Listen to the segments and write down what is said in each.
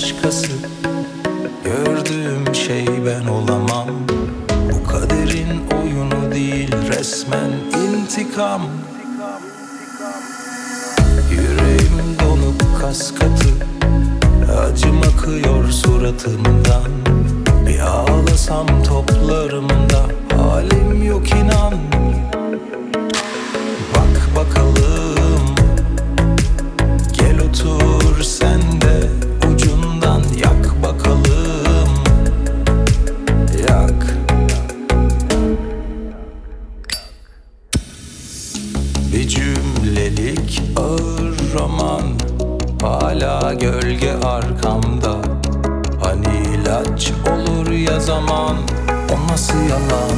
başkası. Gördüğüm şey ben olamam. Bu kaderin oyunu değil, resmen intikam. Yüreğim donup kas katı, acım akıyor suratımdan. Bir ağlasam toplarımda, halim yok inan. Bak bakalım, gel otur sen de, ucundan yak bakalım. Yak. Bir cümlelik ağır roman, hala gölge arkamda. Hani ilaç olur ya zaman, o nasıl yalan?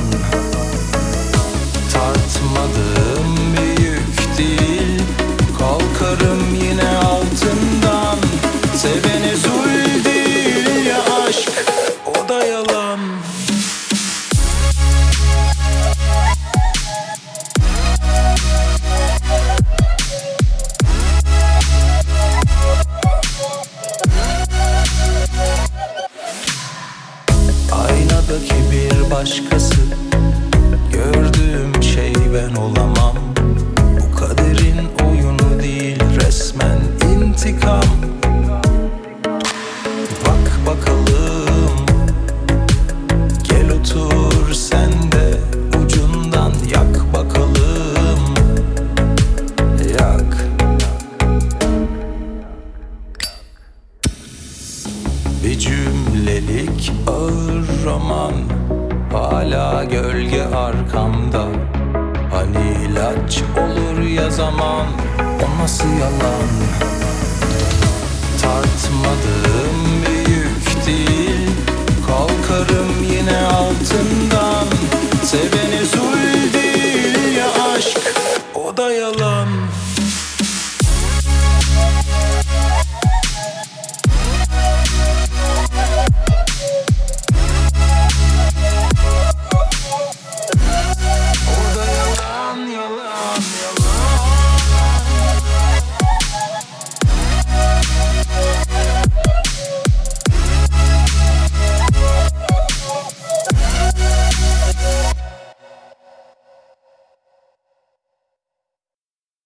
Tartmadığım bir yük değil, kalkarım yine altından. Sevene zul değil ya aşk, o da yalan. Aynadaki bir başkası, gördüğüm şey ben olamam. Bu kaderin oyunu değil, resmen intikam. Bak bakalım, gel otur sen de, ucundan yak bakalım. Yak. Bir cümlelik ağır roman, hala gölge arkamda. Hani ilaç olur ya zaman, o nasıl yalan? Tartmadığım bir yük değil, kalkarım yine altından.